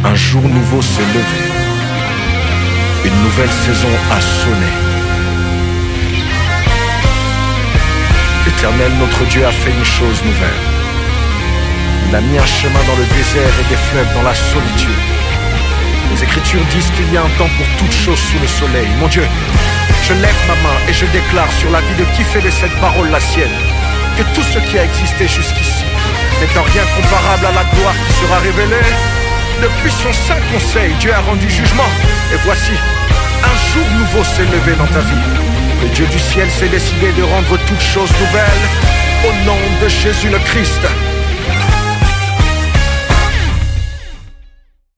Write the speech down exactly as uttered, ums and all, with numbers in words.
Un jour nouveau s'est levé. Une nouvelle saison a sonné. Éternel, notre Dieu a fait une chose nouvelle. Il a mis un chemin dans le désert et des fleuves dans la solitude. Les Écritures disent qu'il y a un temps pour toute chose sous le soleil. Mon Dieu, je lève ma main et je déclare sur la vie de qui fait de cette parole la sienne, que tout ce qui a existé jusqu'ici n'étant rien comparable à la gloire qui sera révélée. Depuis son saint conseil, Dieu a rendu jugement. Et voici, un jour nouveau s'est levé dans ta vie. Le Dieu du ciel s'est décidé de rendre toutes choses nouvelles. Au nom de Jésus le Christ,